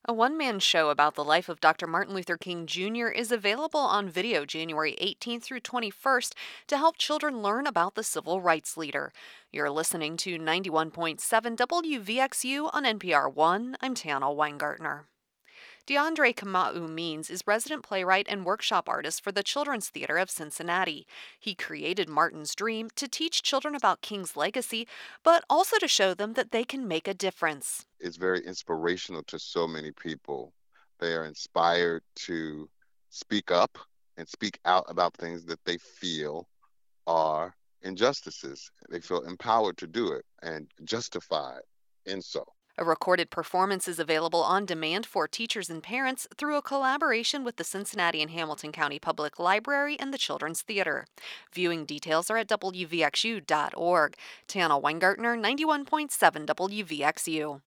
A one-man show about the life of Dr. Martin Luther King Jr. is available on video January 18th through 21st to help children learn about the civil rights leader. You're listening to 91.7 WVXU on NPR One. I'm Tana Weingartner. DeAndre Kamau Means is resident playwright and workshop artist for the Children's Theater of Cincinnati. He created Martin's Dream to teach children about King's legacy, but also to show them that they can make a difference. Is very inspirational to so many people. They are inspired to speak up and speak out about things that they feel are injustices. They feel empowered to do it and justified in so. A recorded performance is available on demand for teachers and parents through a collaboration with the Cincinnati and Hamilton County Public Library and the Children's Theater. Viewing details are at wvxu.org. Tana Weingartner, 91.7 WVXU.